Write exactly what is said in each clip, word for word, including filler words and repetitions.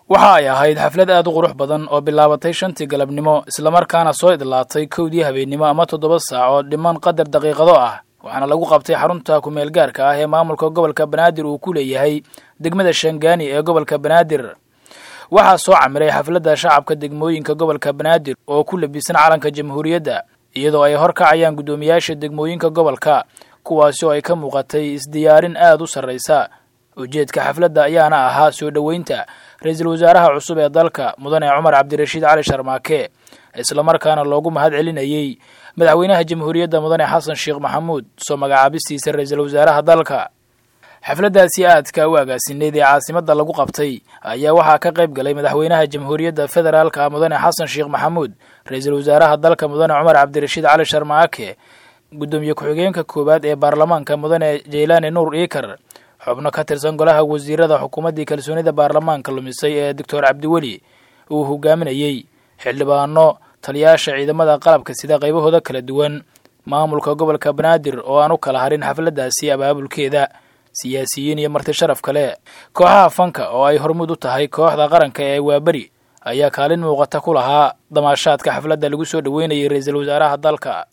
waxa ay ahayd xaflad aad u qurux badan oo bilaabatay shantii galabnimo isla markaana soo idlaatay kowdii habeenimo ama toddoba saac oo dhiman qadar daqiiqado ah waxaana lagu qabtay xarunta ku meel gaarka ah ee maamulka gobolka Banaadir uu ku leeyahay degmada Shangaani ee gobolka Banaadir waxa soo camiray xafladda shacabka degmooyinka gobolka Banaadir oo ku labisan calanka jamhuuriyadda iyadoo ay horkacayaan gudoomiyaasha degmooyinka gobolka kuwaas oo ay ka muuqatay isdiyaarin aad u sareysa ujeedka xafladda ayaana ahaa soo dhaweynta ra'iisul wasaaraha cusub ee dalka mudane Cumar Cabdirashiid Cali Sharmaake isla markaana loogu mahad celinayay madaxweynaha jamhuuriyadda mudane Xasan Sheekh Maxamuud soo magacaabistiisa ra'iisul wasaaraha dalka xafladdaasi aadka u agaasineed ee caasimadda lagu qabtay ayaa waxaa ka qayb galay madaxweynaha jamhuuriyadda federaalka mudane Xasan Sheekh Maxamuud ra'iisul wasaaraha dalka mudane Cumar Cabdirashiid Cali Sharmaake gudoomiye ku-xigeenka koobaad ee baarlamaanka mudane Jeylaani Nuur Iikar xubno ka tirsan golaha wasiirada xukuumadda kalsoonida baarlamaanka lumisay ee Doctor Cabdiweli uu hogaaminayay xildhibaano taliyaasha ciidamada qalabka sida qaybahooda kala duwan maamulka gobolka Banaadir oo aan u kala harin xafladdaasi abaabulkeeda siyaasiyiin iyo marti sharaf kale kooxaha fanka oo ay hormud u tahay kooxda qaranka ee Waabari ayaa kaalin muuqata ku lahaa damaashaadka xafladda lagu soo dhaweynayay ra'iisul wasaaraha dalka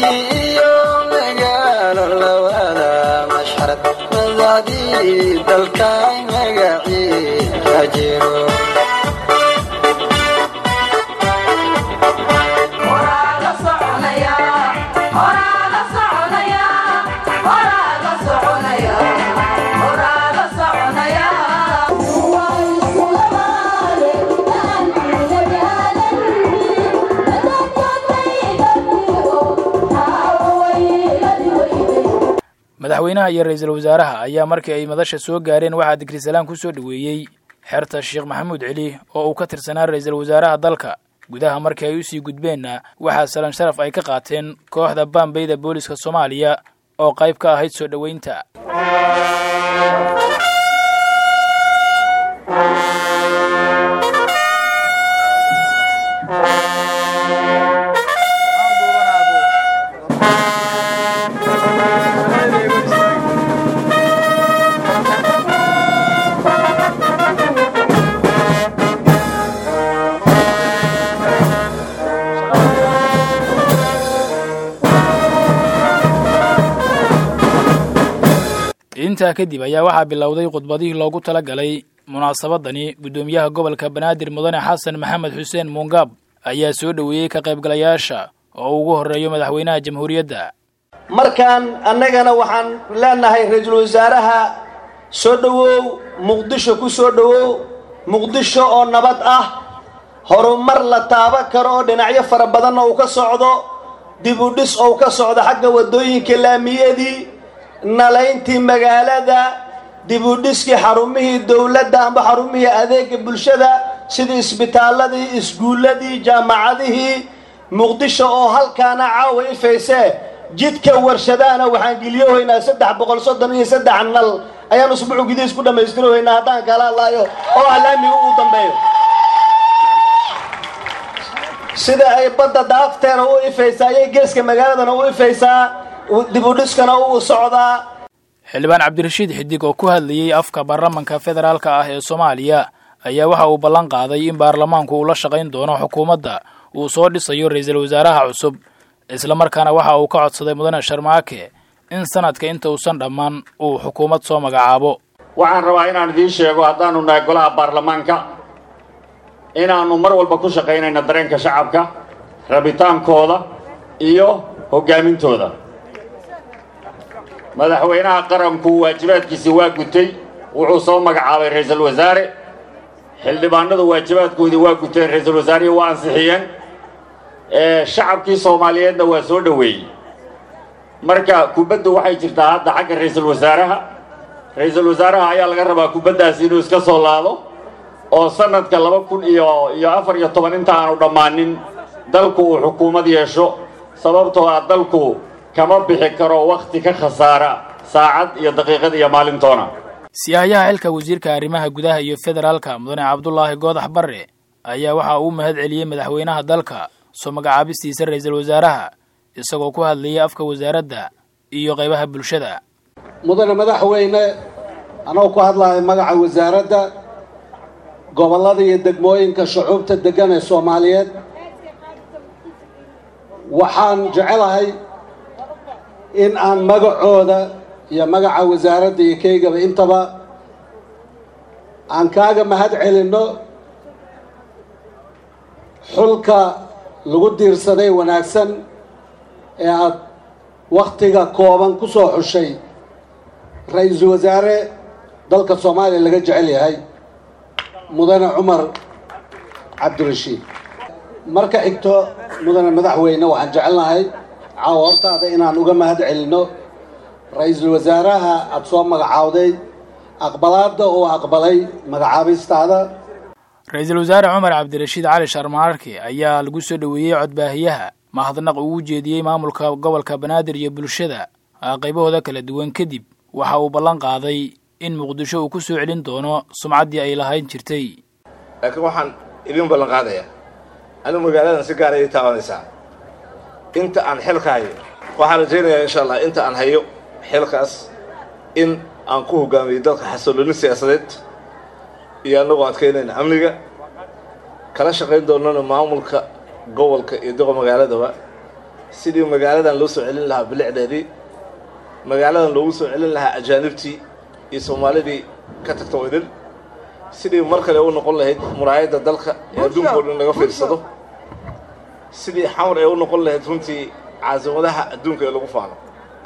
madaxweynaha iyo ra'iisul wasaaraha ayaa markii ay madasha soo gaareen waxa digri salaan ku soo dhaweeyay xerta Sheekh Maxamuud Cali oo uu ka tirsanaa ra'iisul wasaaraha dalka gudaha markii ay u sii gudbeenna waxa salan sharaf ay ka qaateen kooxda Bambayda booliska Soomaaliya oo qayb ka ahayd soo dhaweynta inta kadib ayaa waxa bilowday khudbadihii loogu tala galay munaasabadani gudoomiyaha gobolka Banaadir mudane Xasan Maxamed Xuseen Mungab ayaa soo dhaweeyay ka qaybgalayaasha oo ugu horeeyo madaxweynaha jamhuuriyadda markaan annagana waxaan leenahay ra'iisul wasaaraha soo dhawow Muqdisho ku soo dhawow Muqdisho oo nabad ah horumar la taaba karo oo dhinacyo fara badan oo ka socdo dib u dhis oo ka socdo xagga wadooyinka laamiyadii nalayntii magaalada dib u dhiskii xarumihii dawladda amba xarumihii adeega bulshada sida isbitaaladii iskuuladii jaamacadihii Muqdisho oo halkaana caawa ifayse jidka warshadaana waxaan geliyohaynaa saddex boqol soddon iyo saddex nal ayaan usbuuc gudihiis ku dhammaystirohaynaa haddaan kala hadlaayo oo alaamiga ugu dambeeyo sida ay badda daafteena u ifaysaa iyo geeska magaaladana u ifaysaa dib u dhiskana uu socdaa xildhibaan Cabdirashiid Xidig oo ku hadlayay afka baarlamaanka federaalka ah ee Soomaaliya ayaa waxa uu ballan qaaday in baarlamaanku uu la shaqayn doono xukuumadda uu soo dhisayo ra'iisul wasaaraha cusub isla markaana waxa uu ka codsaday mudane Sharmaake in sanadka inta uusan dhammaan uu xukuumad soo magacaabo waxaan rabaa inaan idin sheego haddaanu nahay golaha baarlamaanka inaanu mar walba ku shaqaynayno dareenka shacabka rabitaankooda iyo hogaamintooda madaxweynaha qaranku waajibaadkiisa waa gutay wuxuu soo magacaabay ra'iisul wasaare xildhibaanadu waajibaadkoodii waa guteen ra'iisul wasaare waa ansixiyeen ee shacabkii Soomaaliyeedna waa soo dhaweeyay marka kubaddu waxay jirtaa hadda xagga ra'iisul wasaaraha ra'iisul wasaaraha ayaa laga rabaa kubaddaas inuu iska soo laado oo sanadka laba kun iyo afar iyo toban inta aanu dhamaanin dalku uu xukuumad yeesho sababtoo ah dalku kama bixi karo waqti ka khasaara saacad iyo daqiiqad iyo maalintoona siyaayaha xilka wasiirka arrimaha gudaha iyo federaalka mudane Cabdullaahi Goodax Barre ayaa waxa uu mahad celiyay madaxweynaha dalka soo magacaabistiisa ra'iisul wasaaraha isagoo ku hadlayay afka wasaaradda iyo qaybaha bulshada mudane madaxweyne anoo ku hadlayo magaca wasaaradda gobollada iyo degmooyinka shucuubta degan ee Soomaaliyeed waxaan jecelahay in aan magacooda iyo magaca wasaaradda iyo kaygaba intaba aan kaaga mahad celinno xulka lagu diirsaday wanaagsan ee aad waqtiga kooban ku soo xushay ra'iisul wasaare dalka Soomaaliya laga jecel yahay mudane Cumar Cabdirashiid marka xigto mudane madaxweyne waxaan jecelnahay caawa hortaada inaan uga mahad celinno ra'iisul wasaaraha aad soo magacaawday aqbalaada oo aqbalay magacaabistaada. ra'iisul wasaare Cumar Cabdirashiid Cali Sharmaarke ayaa lagu soo dhaweeyay codbaahiyaha mahadnaq uu jeediyay maamulka gobolka Banaadir iyo bulshada qaybahooda kala duwan kadib waxa uu ballan qaaday in Muqdisho uu ku soo celin doono sumcaddii ay lahayn jirtay. laakiin waxaan idin ballan qaadayaa anigu magaaladan si gaar ah ay taabanaysaa inta aan xilka hayo waxaan rajaynayaa insha Allah inta aan hayo xilkaas in aan ku hogaamiyo dalka xasillooni siyaasadeed iyo anagoo adkeynayna amniga kala shaqayn doonana maamulka gobolka iyo doqa magaaladaba sidii magaaladan loo soo celin lahaa bilicdeedii magaaladan loogu soo celin lahaa ajaanibtii iyo Soomaalidii ka tagtay wadin sidii mar kale uu noqon lahayd muraayada dalka ee adduunka oo dhan laga fiirsado sidii xamar ay u noqon lahayd runtii caasimadaha adduunka ee lagu faano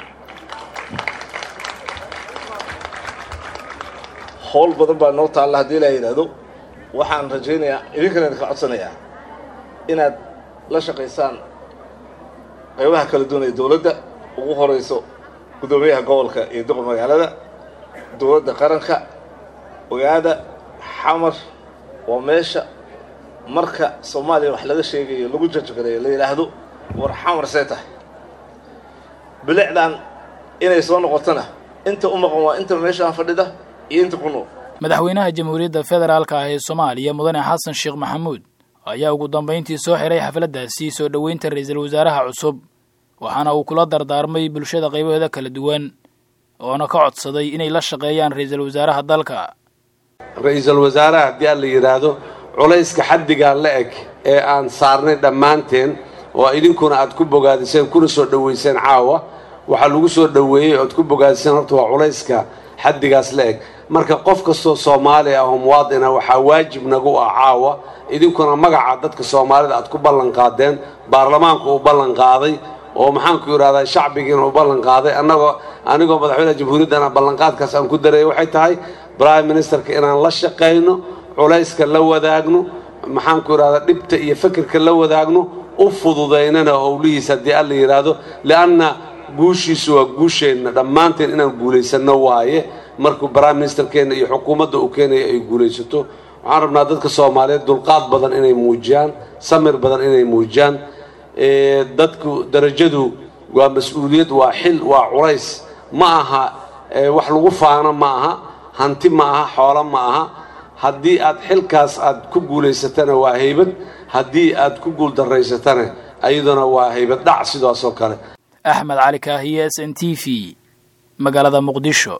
howl badan baa noo taalla haddii la yiraahdo waxaan rajaynayaa idinkana ka codsanayaa inaad la shaqaysaan qaybaha kala duwan ee dawladda ugu horeyso gudoomiyaha gobolka iyo doqa magaalada dawladda qaranka ogaada xamar waa meesha marka Soomaaliya wax laga sheegayo lagu jajgareeyo la yiraahdo war xamar seeta bilicdan inay soo noqotana inta u maqan waa inta meesha fadhida iyo inta ku nool. madaxweynaha jamhuuriyadda federaalka ah ee Soomaaliya mudane Xasan Sheekh Maxamuud ayaa ugu dambeyntii soo xiray xafladdaasi soo dhaweynta ra'iisul wasaaraha cusub waxaana uu kula dardaarmay bulshada qaybahooda kala duwan oo ka codsaday inay la shaqeeyaan ra'iisul wasaaraha dalka. ra'iisul wasaaraha haddii la yiraahdo culayska xaddiga la eg ee aan saarnay dhammaanteen oo idinkuna aad ku bogaadiseen kuna soo dhaweyseen caawa waxa lagu soo dhaweeyay oo aad ku bogaadiseen horta waa culayska xaddigaas la eg marka qof kastoo Soomaali ah oo muwaadin ah waxa waajib nagu ah caawa idinkuna magaca dadka Soomaalida aad ku ballan qaadeen baarlamaanku uu ballan qaaday oo maxaan ku yiraahdaa shacbigiina uu ballan qaaday anagoo anigoo madaxweynaha jamhuuriyadda ballan qaadkaas aan ku dareeyay waxay tahay prime ministerka inaan la shaqeyno culayska la wadaagno maxaan ku yiraahdaa dhibta iyo fikirka la wadaagno u fududeynana howlihiisa haddii alla yiraahdo laana guushiisu waa guusheenna dhammaanteen inaan guulaysano waaye markuu prime ministerkeena iyo xukuumadda uu keenayo ay guulaysato waxaan rabnaa dadka Soomaaliyeed dulqaad badan inay muujiyaan samir badan inay muujiyaan ee dadku darajadu waa mas'uuliyad waa xil waa culays ma aha wax lagu faano ma aha hanti ma aha xoolo ma aha haddii aad xilkaas aad ku guulaysatana waa haybad haddii aad ku guul daraysatana ayaduna waa haybad dhac sidaas oo kale. Axmed Cali Kaahiye S N T V magaalada Muqdisho.